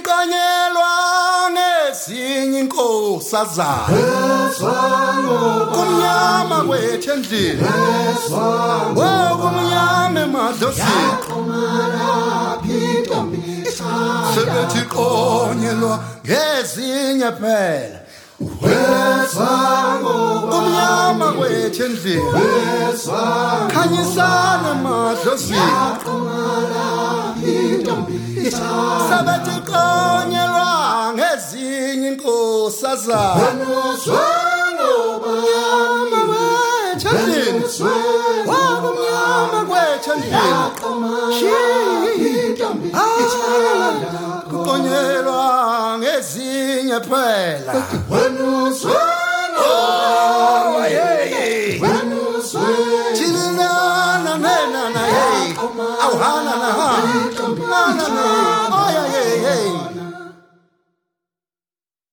Kanyelwa ngezinye inkosazana kumnyama kwethu endlini kumnyama emadlozini sebethi konyelwa ngezinye phela kumnyama kwethu endlini khanyisana emadlozini sebethi konyelwa ngezinye inkosazana kumnyama kwethu endlini kumnyama kwethu endlini kukonyelwa ngezinye phela Chilina na na na hey, awhana na ha, na na na.